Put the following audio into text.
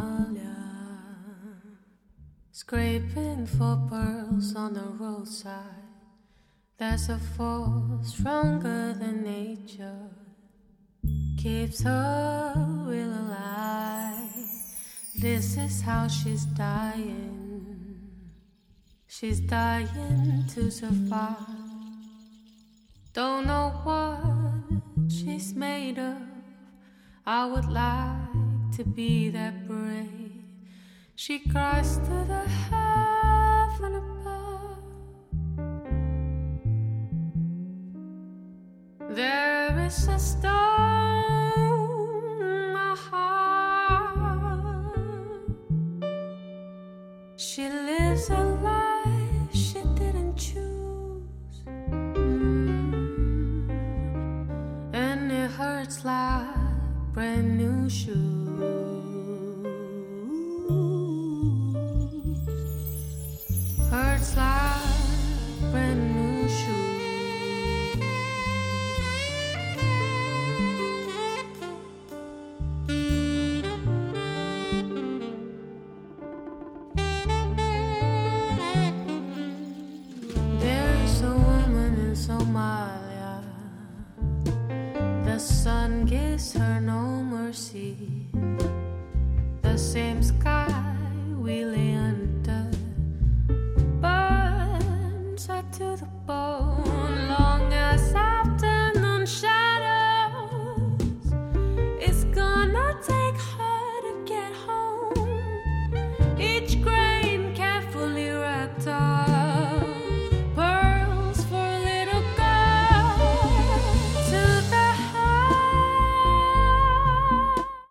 Somalia, scraping for pearls on the roadside. There's a force stronger than nature, keeps her will alive. This is how she's dying. She's dying to survive. Don't know what she's made of. I would like to be that brave. She cries to the heaven above. There is a stone in my heart. She lives a life she didn't choose, and it hurts like brand new shoes. Hurts like brand new shoes. There's a woman in Somalia. The sun gives her no mercy. The same sky